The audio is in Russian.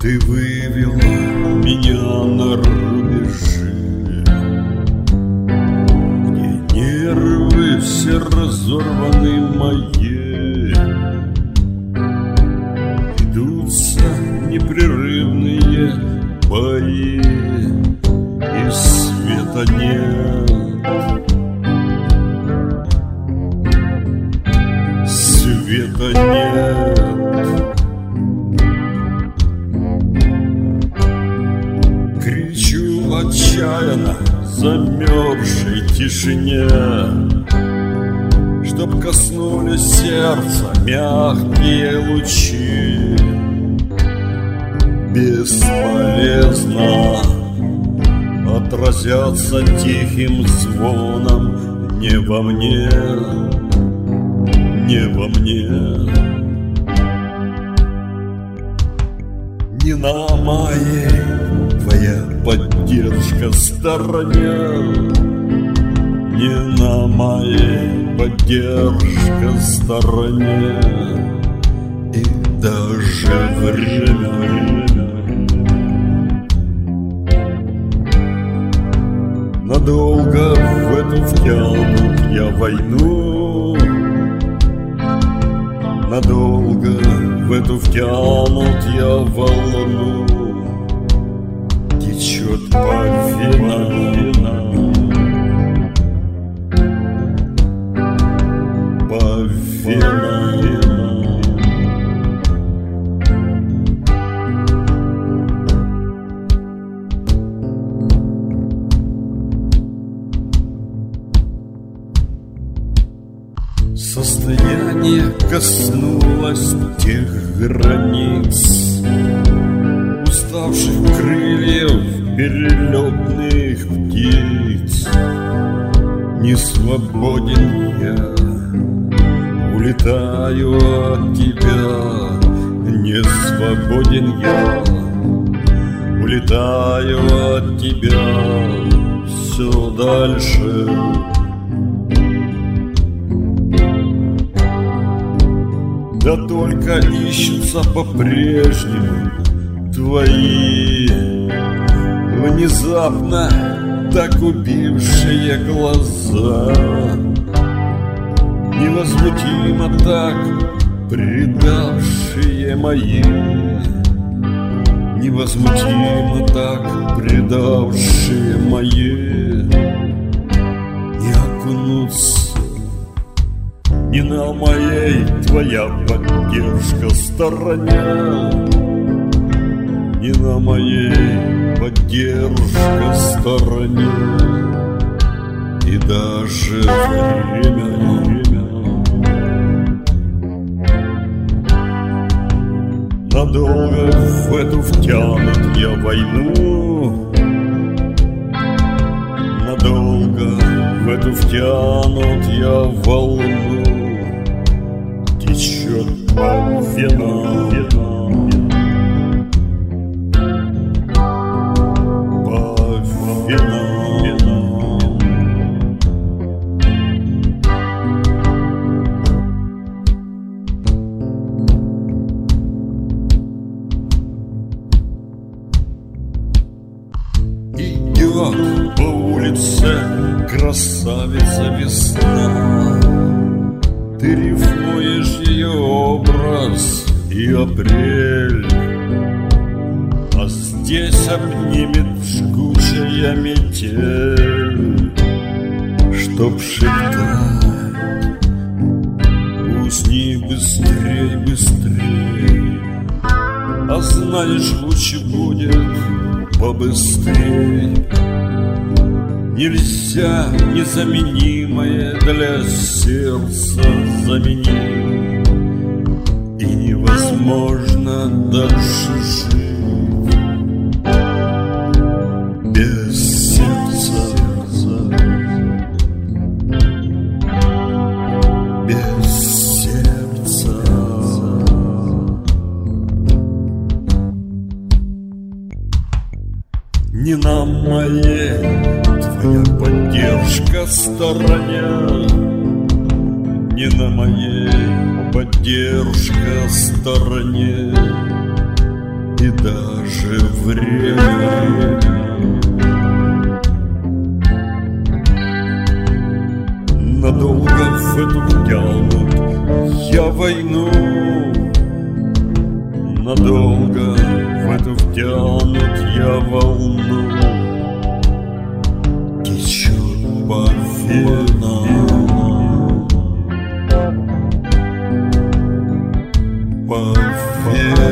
Ты вывела меня на рубежи, где нервы все разорваны мои. Идутся непрерывные бои, и света нет. Света нет. Кричу отчаянно в замерзшей тишине, чтоб коснулись сердца мягкие лучи. Бесполезно отразятся тихим звоном не во мне, не во мне. Не на моей твоя поддержка стороне, не на моей поддержка стороне. И даже время надолго в эту втянут я войну, надолго в эту втянут я волну. Течет по венам, по венам. Состояние коснулось тех границ, уставших крыльев перелетных птиц. Не свободен я, улетаю от тебя. Не свободен я, улетаю от тебя все дальше. Да только ищутся по-прежнему твои внезапно так убившие глаза, невозмутимо так предавшие мои, невозмутимо так предавшие мои. Не окунуться не на моей твоя поддержка стороне, не на моей поддержка стороне. И даже время надолго в эту втянут я войну, надолго в эту втянут я волну. Течет по венам, по венам. Идет по улице красавица весна, ты рифмуешь ее образ и апрель, а здесь обнимет жгучая метель, чтоб шептать: усни быстрей, быстрей. А знаешь, лучше будет побыстрей. Нельзя незаменимое для сердца заменить, и невозможно дальше жить без сердца, без сердца. Не на моей твоя поддержка стороне, не на моей поддержка стороне. И даже же время. Надолго в эту втянут я войну, надолго в эту втянут я волну. Течет по венам, по венам.